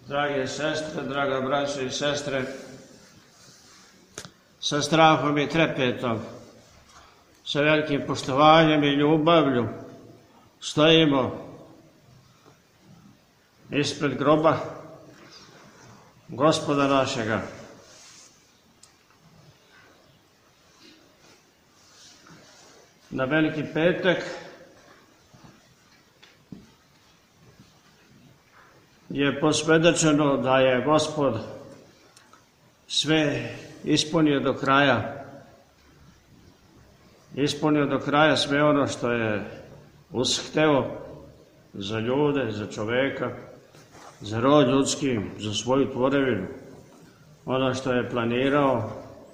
Drage sestre, draga braćo i sestre, sa strahom i trepetom, sa velikim poštovanjem i ljubavlju stojimo ispred groba Gospoda našega. Na Veliki petak je posvjedočeno da je Gospod sve ispunio do kraja. Ispunio do kraja sve ono što je ushteo za ljude, za čoveka, za rod ljudski, za svoju tvorevinu. Ono što je planirao,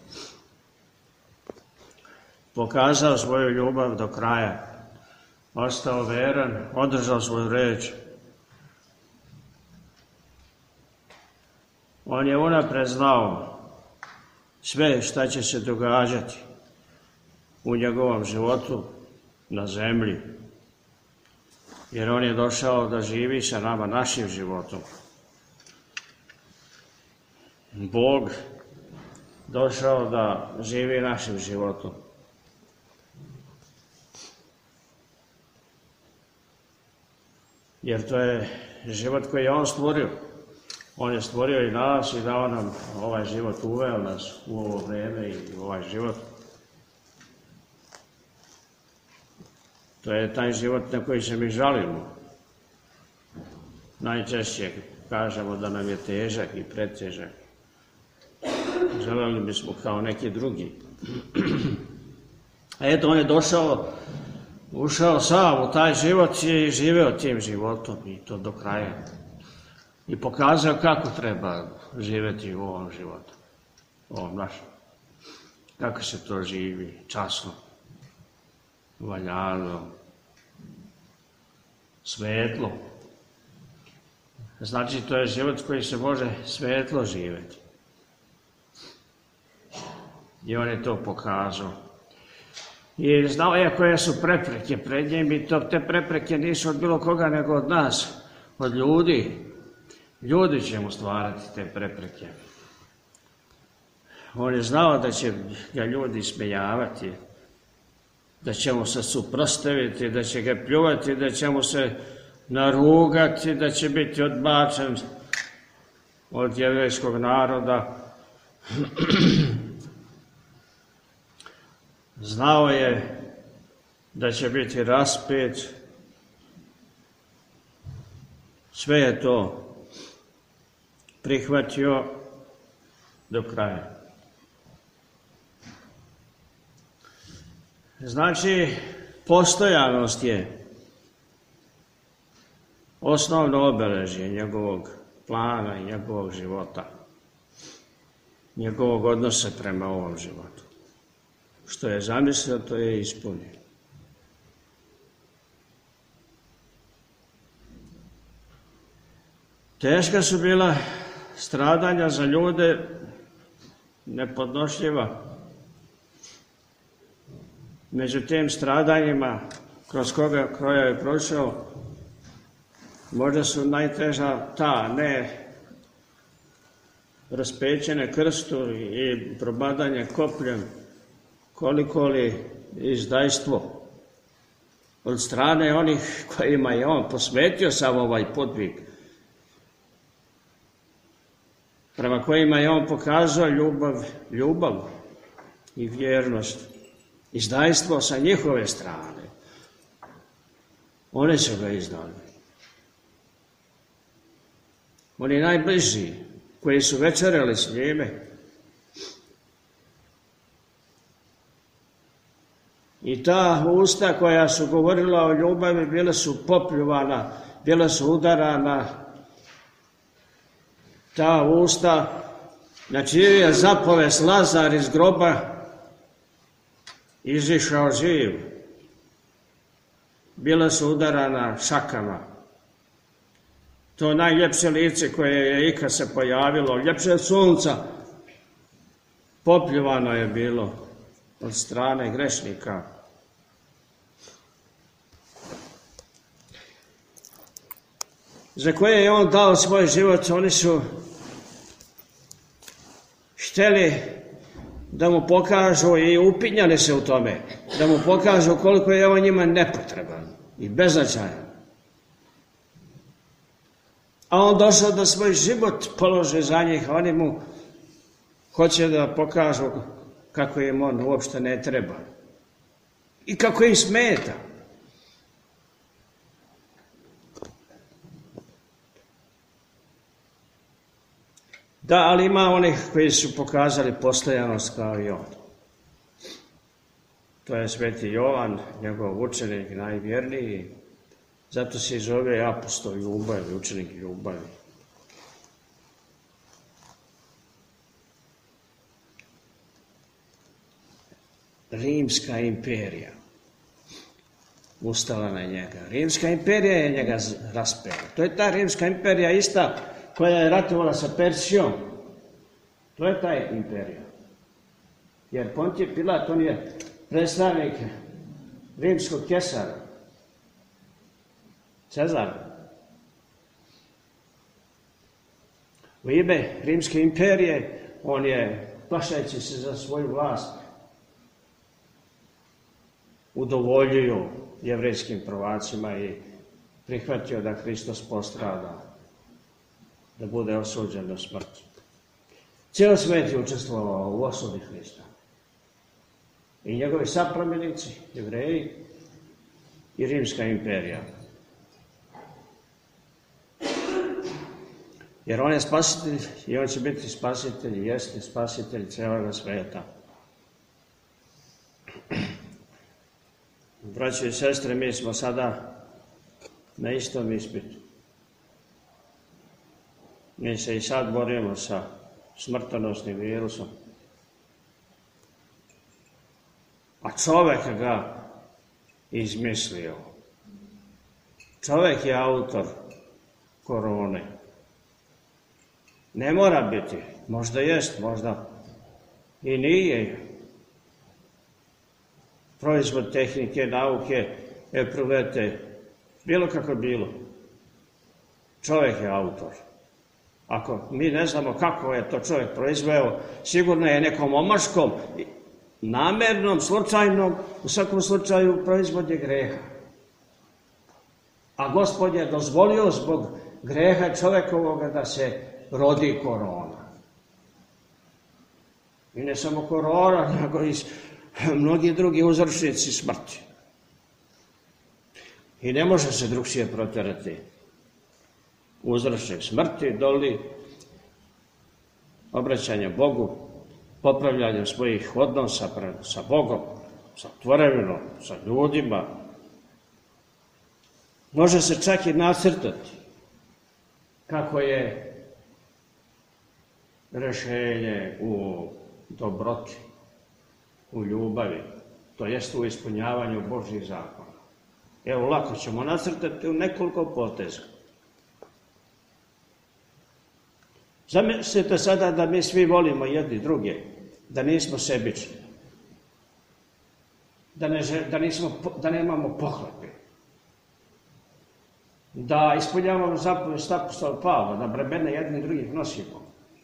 pokazao svoju ljubav do kraja. Ostao veran, održao svoju reč. On je unapred znao sve šta će se događati u njegovom životu na zemlji. Jer on je došao da živi sa nama našim životom. Bog došao da živi našim životom. Jer to je život koji je on stvorio. On je stvorio i nas i dao nam ovaj život, uveo nas u ovo vreme i u ovaj život. To je taj život na koji se mi žalimo. Najčešće kažemo da nam je težak i pretežak. Želeli bismo kao neki drugi. A eto, on je ušao sam u taj život i živeo tim životom i to do kraja. I pokazao kako treba živjeti u ovom životu, ovom našem. Kako se to živi, časno, valjano, svetlo. Znači, to je život koji se može svetlo živjeti. I on je to pokazao. I znao je koje su prepreke pred njim i te prepreke nisu od bilo koga nego od nas, od ljudi. Ljudi će mu stvarati te prepreke. On je znao da će ga ljudi smejavati, da će mu se suprotstaviti, da će ga pljuvati, da će mu se narugati, da će biti odbačen od jevrejskog naroda. Znao je da će biti raspet. Sve je to prihvatio do kraja. Znači, postojanost je osnovno obeležje njegovog plana i njegovog života, njegovog odnosa prema ovom životu. Što je zamislio, to je ispunio. Teška su bila stradanja za ljude, nepodnošljiva. Među tim stradanjima kroz koja je prošao, možda su najteža ta ne raspečene krstu i probadanje kopljem, koliko li izdajstvo od strane onih kojima je on posvetio sav ovaj podvig, prema kojima je on pokazao ljubav i vjernost, izdajstvo sa njihove strane. Oni su ga izdali. Oni najbliži, koji su večerali s njime. I ta usta koja su govorila o ljubavi, bila su popljuvana, bila su udarana. Ta usta, na čiji je zapovest Lazar iz groba izišao živ, bila su udarana šakama. To najljepše lice koje je ikad se pojavilo, ljepše od sunca, popljuvano je bilo od strane grešnika. za koje je on dao svoj život, oni su htjeli da mu pokažu i upinjali se u tome, da mu pokažu koliko je on njima nepotreban i beznačajan. A on došao da svoj život položi za njih, a oni mu hoće da pokažu kako im on uopšte ne treba i kako im smeta. Da, ali ima onih koji su pokazali postojanost kao i on. To je sveti Jovan, njegov učenik najvjerniji, zato se i zove apostol ljubavi, učenik ljubavi. Rimska imperija ustala na njega. Rimska imperija je njega raspela. To je ta Rimska imperija ista koja je ratovala sa Persijom. To je ta imperija. Jer Pontije Pilat, on je predstavnik rimskog kesara. Cezar. U ime Rimske imperije on je, plašajući se za svoju vlast, udovoljio jevrejskim prvacima i prihvatio da Hristos postrada, da bude osuđen do smrti. Cijeli svijet je učestvovao u osudi Hrista. I njegovi saplemenici, Jevreji i Rimska imperija. Jer on je spasitelj i on će biti spasitelj i jeste spasitelj cijeloga svijeta. Braćo i sestre, mi smo sada na istom ispitu. Mi se i sad borimo sa smrtonosnim virusom. A čovjek ga izmislio. Čovjek je autor korone. Ne mora biti, možda jest, možda i nije. Proizvod tehnike, nauke, epruvete, bilo kako bilo. Čovjek je autor. Ako mi ne znamo kako je to čovjek proizveo, sigurno je nekom omaškom, namjernom, slučajnom, u svakom slučaju proizvod je greha. A Gospod je dozvolio zbog greha čovjekovoga da se rodi korona. I ne samo korona, nego i mnogi drugi uzročnici smrti. I ne može se drugčije protjerati uzročnik smrti doli obraćanje Bogu, popravljanjem svojih odnosa sa Bogom, sa tvorevinom, sa ljudima. Može se čak i nacrtati kako je rješenje u dobroti, u ljubavi, to jest u ispunjavanju Božjih zakona. Evo, lako ćemo nacrtati u nekoliko poteza. Zamislite sada da mi svi volimo jedni druge, da nismo sebični, da nemamo pohlepe, da ispunjavamo zapovijest apostola Pavla, da bremena jedni drugih nosimo,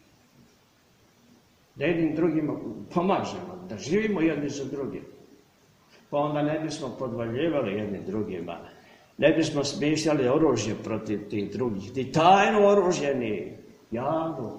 da jednim drugima pomažemo, da živimo jedni za drugim. Pa onda ne bismo podvaljivali jednim drugima, ne bismo smišljali oružje protiv tih drugih, ni tajno oružje, ni javno.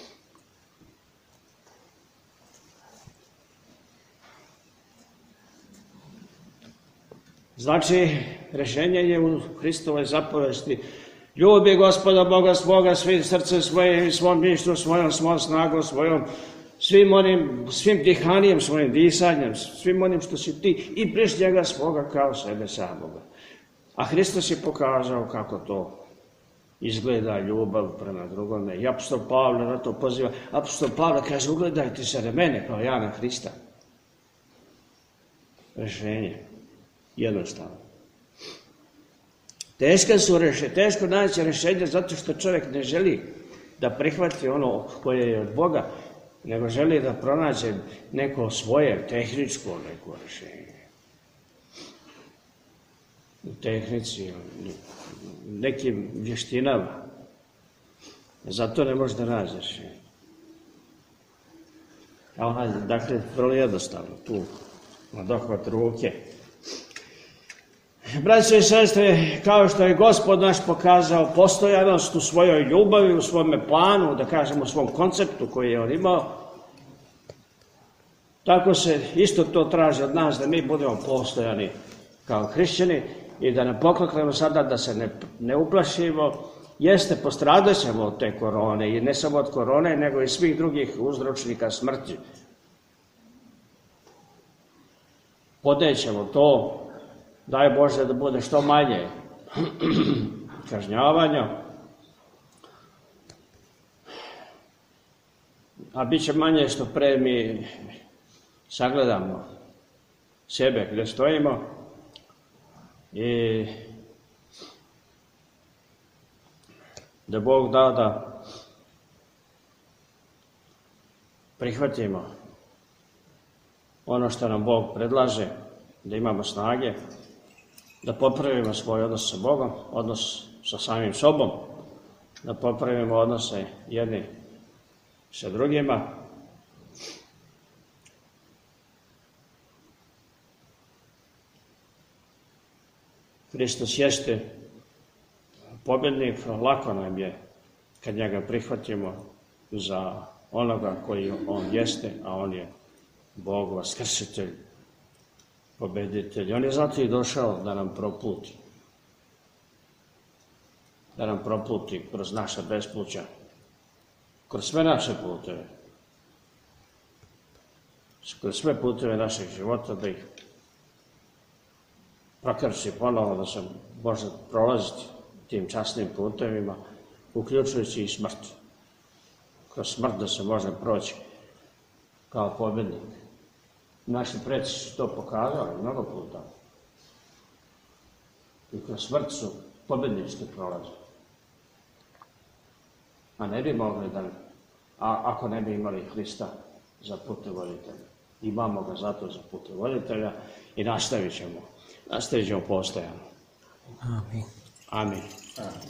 Znači, rješenje je u Hristovoj zapovesti. Ljubi Gospoda Boga svoga svim srcem svojim, svom mišlju svojom, svom snagom svojom, svim dihanijem svojim, disanjem, svim onim što si ti i bližnjega svoga kao sebe samoga. A Hristos je pokazao kako to izgleda ljubav prema drugome. I apostol Pavle na to poziva. Apostol Pavle kaže, ugledajte se na mene kao ja na Hrista. Rješenje. Jednostavno. Teško naći rješenje zato što čovjek ne želi da prihvati ono koje je od Boga, nego želi da pronađe neko svoje tehničko neko rješenje. u tehnici, nekim vještinama. Zato ne možeš da nađeš. Dakle, vrlo jednostavno, tu, na dohvat ruke. Braće i sestre, kao što je Gospod naš pokazao postojanost u svojoj ljubavi, u svome planu, da kažemo u svom konceptu koji je on imao, tako se isto to traži od nas da mi budemo postojani kao hrišćani i da ne pokleknemo sada, da se ne uplašimo. Jeste, postradat ćemo od te korone i ne samo od korone, nego i svih drugih uzročnika smrti. Podnećemo to, daj Bože da bude što manje kažnjavanja, a bit će manje što pre mi sagledamo sebe gdje stojimo i da Bog da da prihvatimo ono što nam Bog predlaže, da imamo snage, da popravimo svoj odnos sa Bogom, odnos sa samim sobom, da popravimo odnose jedni sa drugima. Hristos jeste pobjednik, lako nam je kad njega prihvatimo za onoga koji on jeste, a on je Bog, vaskrsitelj, pobjeditelj. On je zato i došao da nam proputi. Da nam proputi kroz naša bespluća, kroz sve naše puteve, kroz sve puteve našeg života, da ih prokrči ponovo, da se može prolaziti tim časnim putevima, uključujući i smrt. Kroz smrt da se može proći kao pobjednik. Naši preci su to pokazali mnogo puta. I kroz smrt su pobjednički prolazili. A ne bi mogli da, ako ne bi imali Hrista za putevoditelja. Imamo ga zato za putevoditelja i nastavit ćemo postojano. Amin. Amin.